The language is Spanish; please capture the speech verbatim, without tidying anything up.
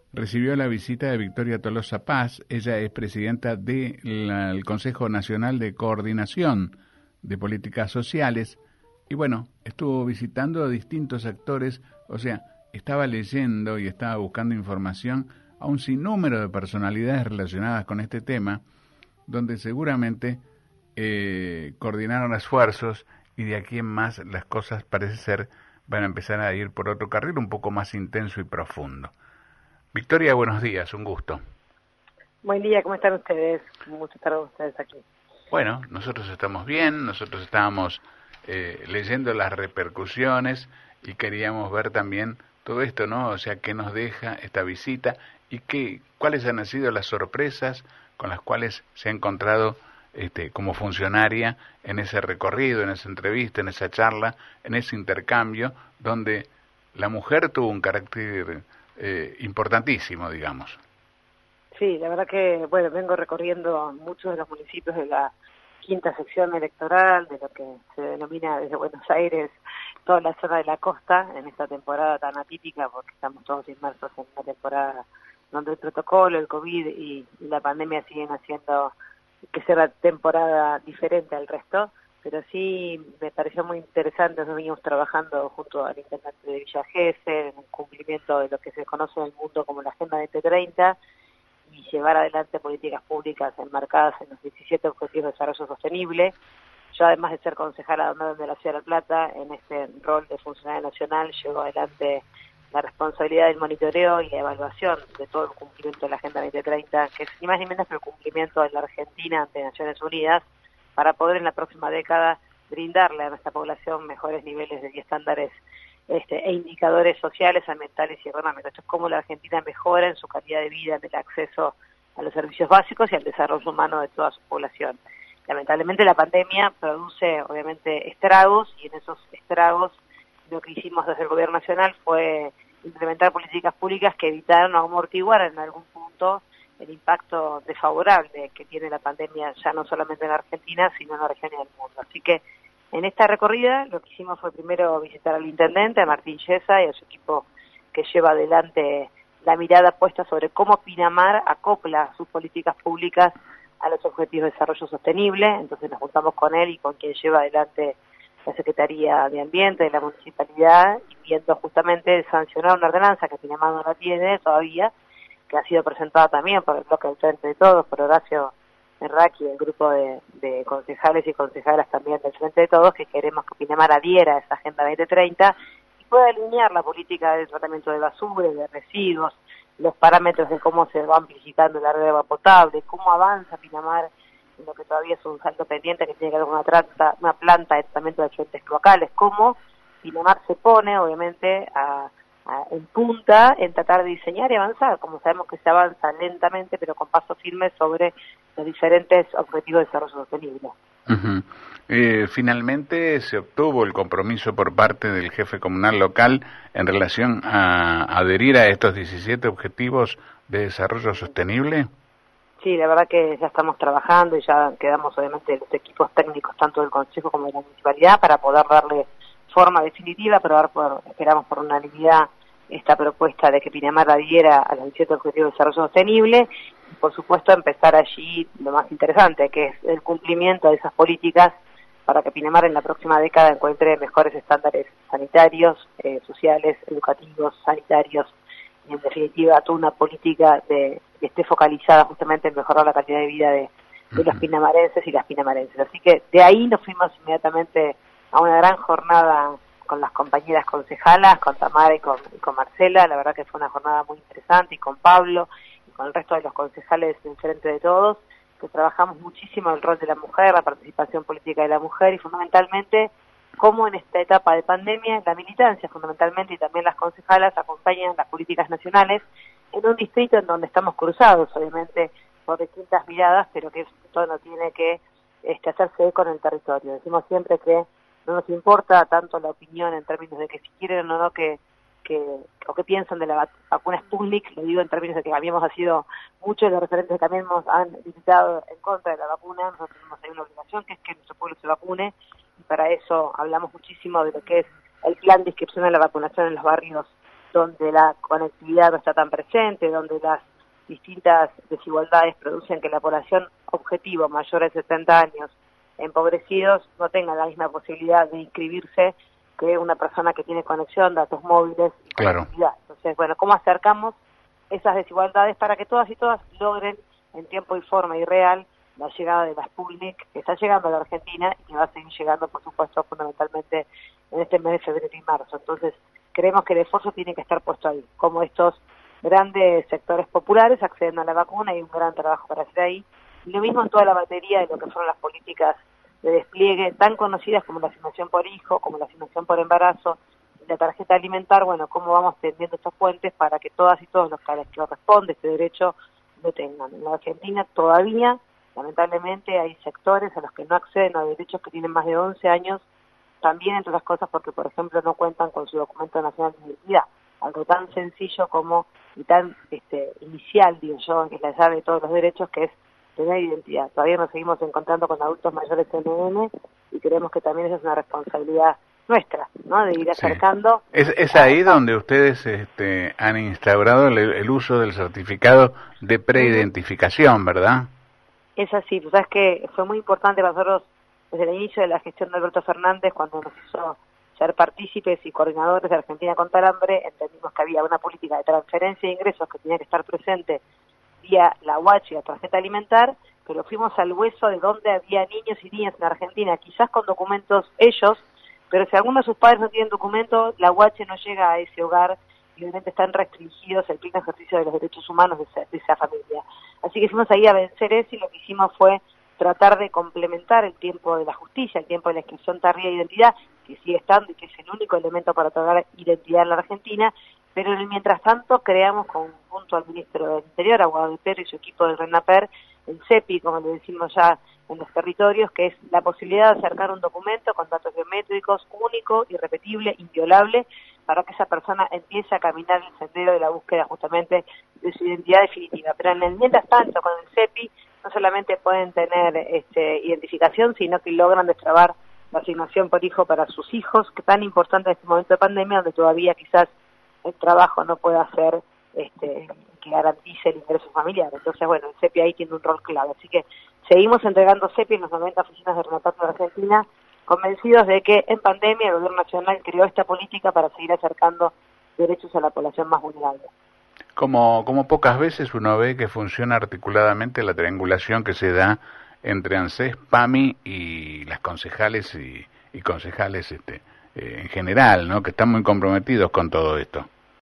recibió la visita de Victoria Tolosa Paz. Ella es presidenta del Consejo Nacional de Coordinación de Políticas Sociales y bueno, estuvo visitando a distintos actores, o sea, estaba leyendo y estaba buscando información a un sinnúmero de personalidades relacionadas con este tema, donde seguramente eh, coordinaron esfuerzos y de aquí en más las cosas parece ser van a empezar a ir por otro carril un poco más intenso y profundo. Victoria, buenos días, un gusto. Buen día, ¿cómo están ustedes? Un gusto estar con ustedes aquí. Bueno, nosotros estamos bien, nosotros estábamos eh, leyendo las repercusiones y queríamos ver también todo esto, ¿no? O sea, qué nos deja esta visita y qué, cuáles han sido las sorpresas con las cuales se ha encontrado este, como funcionaria en ese recorrido, en esa entrevista, en esa charla, en ese intercambio, donde la mujer tuvo un carácter eh, importantísimo, digamos. Sí, la verdad que, bueno, vengo recorriendo muchos de los municipios de la quinta sección electoral, de lo que se denomina desde Buenos Aires toda la zona de la costa, en esta temporada tan atípica, porque estamos todos inmersos en una temporada donde el protocolo, el COVID y, y la pandemia siguen haciendo que sea una temporada diferente al resto, pero sí me pareció muy interesante. Nosotros venimos trabajando junto al intendente de Villa Gesell en el cumplimiento de lo que se conoce en el mundo como la Agenda veinte treinta, y llevar adelante políticas públicas enmarcadas en los diecisiete Objetivos de Desarrollo Sostenible. Yo, además de ser concejala de la Ciudad de La Plata, en este rol de funcionaria nacional, llevo adelante la responsabilidad del monitoreo y la evaluación de todo el cumplimiento de la Agenda veinte treinta, que es ni más ni menos que el cumplimiento de la Argentina ante Naciones Unidas, para poder en la próxima década brindarle a nuestra población mejores niveles de estándares Este, e indicadores sociales, ambientales y económicos. Esto es cómo la Argentina mejora en su calidad de vida, en el acceso a los servicios básicos y al desarrollo humano de toda su población. Lamentablemente la pandemia produce obviamente estragos, y en esos estragos lo que hicimos desde el gobierno nacional fue implementar políticas públicas que evitaron o amortiguaran en algún punto el impacto desfavorable que tiene la pandemia, ya no solamente en Argentina, sino en la región y en el mundo. Así que en esta recorrida lo que hicimos fue primero visitar al intendente, a Martín Yesa, y a su equipo que lleva adelante la mirada puesta sobre cómo Pinamar acopla sus políticas públicas a los Objetivos de Desarrollo Sostenible. Entonces nos juntamos con él y con quien lleva adelante la Secretaría de Ambiente de la Municipalidad, y viendo justamente sancionar una ordenanza que Pinamar no la tiene todavía, que ha sido presentada también por el bloque del Frente de Todos, por Horacio Merraqui, el grupo de, de concejales y concejalas también del Frente de Todos, que queremos que Pinamar adhiera a esa Agenda veinte treinta y pueda alinear la política de tratamiento de basura y de residuos, los parámetros de cómo se va amplificando la red de agua potable, cómo avanza Pinamar en lo que todavía es un salto pendiente que tiene que ver con una, trata, una planta de tratamiento de efluentes cloacales, cómo Pinamar se pone, obviamente, a en punta en tratar de diseñar y avanzar, como sabemos que se avanza lentamente pero con paso firme sobre los diferentes objetivos de desarrollo sostenible. Uh-huh. Eh, finalmente se obtuvo el compromiso por parte del jefe comunal local en relación a adherir a estos diecisiete objetivos de desarrollo sostenible. Sí, la verdad que ya estamos trabajando y ya quedamos obviamente los equipos técnicos tanto del Consejo como de la Municipalidad para poder darle forma definitiva, pero por, esperamos por unanimidad esta propuesta de que Pinamar adhiera a los diecisiete Objetivos de Desarrollo Sostenible, y por supuesto empezar allí lo más interesante, que es el cumplimiento de esas políticas para que Pinamar en la próxima década encuentre mejores estándares sanitarios, eh, sociales, educativos, sanitarios, y en definitiva toda una política de, que esté focalizada justamente en mejorar la calidad de vida de, de los pinamarenses y las pinamarenses. Así que de ahí nos fuimos inmediatamente a una gran jornada con las compañeras concejalas, con Tamara y con, y con Marcela. La verdad que fue una jornada muy interesante, y con Pablo y con el resto de los concejales del Frente de Todos, que trabajamos muchísimo el rol de la mujer, la participación política de la mujer, y fundamentalmente cómo en esta etapa de pandemia la militancia fundamentalmente y también las concejalas acompañan las políticas nacionales en un distrito en donde estamos cruzados obviamente por distintas miradas, pero que todo no tiene que este, hacerse eco en el territorio. Decimos siempre que no nos importa tanto la opinión en términos de que si quieren o no que, que o qué piensan de la vacuna Sputnik, lo digo en términos de que habíamos sido muchos de los referentes que también nos han visitado en contra de la vacuna. Nosotros tenemos ahí una obligación, que es que nuestro pueblo se vacune, y para eso hablamos muchísimo de lo que es el plan de inscripción a la vacunación en los barrios donde la conectividad no está tan presente, donde las distintas desigualdades producen que la población objetivo mayor de setenta años empobrecidos no tenga la misma posibilidad de inscribirse que una persona que tiene conexión, datos móviles y claro. conectividad. Entonces, bueno, ¿cómo acercamos esas desigualdades para que todas y todas logren en tiempo y forma y real la llegada de la Sputnik, que está llegando a la Argentina y que va a seguir llegando, por supuesto, fundamentalmente en este mes de febrero y marzo? Entonces, creemos que el esfuerzo tiene que estar puesto ahí, como estos grandes sectores populares acceden a la vacuna, hay un gran trabajo para hacer ahí, y lo mismo en toda la batería de lo que fueron las políticas de despliegue tan conocidas como la asignación por hijo, como la asignación por embarazo, la tarjeta alimentar. Bueno, cómo vamos tendiendo estos puentes para que todas y todos los que les corresponde este derecho lo tengan. En la Argentina todavía, lamentablemente, hay sectores a los que no acceden a derechos que tienen más de once años, también entre otras cosas porque, por ejemplo, no cuentan con su documento nacional de identidad, algo tan sencillo como y tan este, inicial, digo yo, que es la llave de todos los derechos, que es tener identidad. Todavía nos seguimos encontrando con adultos mayores N N y creemos que también esa es una responsabilidad nuestra, ¿no? De ir acercando. Sí. Es, es ahí a... donde ustedes este, han instaurado el, el uso del certificado de preidentificación, ¿verdad? Es así, pues sabes que fue muy importante para nosotros desde el inicio de la gestión de Alberto Fernández, cuando nos hizo ser partícipes y coordinadores de Argentina contra el Hambre, entendimos que había una política de transferencia de ingresos que tenía que estar presente vía la U H y la tarjeta alimentar, pero fuimos al hueso de donde había niños y niñas en Argentina, quizás con documentos ellos, pero si alguno de sus padres no tienen documentos, la U H no llega a ese hogar y obviamente están restringidos el pleno ejercicio de los derechos humanos de esa, de esa familia. Así que fuimos ahí a vencer eso y lo que hicimos fue tratar de complementar el tiempo de la justicia, el tiempo de la inscripción tardía de identidad, que sigue estando y que es el único elemento para otorgar identidad en la Argentina, pero en el mientras tanto creamos junto al ministro del Interior, a Guadalupe y su equipo del RENAPER, el CEPI, como le decimos ya en los territorios, que es la posibilidad de acercar un documento con datos biométricos único, irrepetible, inviolable, para que esa persona empiece a caminar el sendero de la búsqueda justamente de su identidad definitiva. Pero en el mientras tanto, con el CEPI, no solamente pueden tener este, identificación, sino que logran destrabar la asignación por hijo para sus hijos, que es tan importante en este momento de pandemia, donde todavía quizás el trabajo no pueda ser este, que garantice el ingreso familiar. Entonces, bueno, el CEPI ahí tiene un rol clave. Así que seguimos entregando CEPI en las noventa oficinas de RENAPER de Argentina, convencidos de que en pandemia el Gobierno Nacional creó esta política para seguir acercando derechos a la población más vulnerable. Como, como pocas veces uno ve que funciona articuladamente la triangulación que se da entre ANSES, PAMI y las concejales y, y concejales este, eh, en general, ¿no? Que están muy comprometidos con todo esto.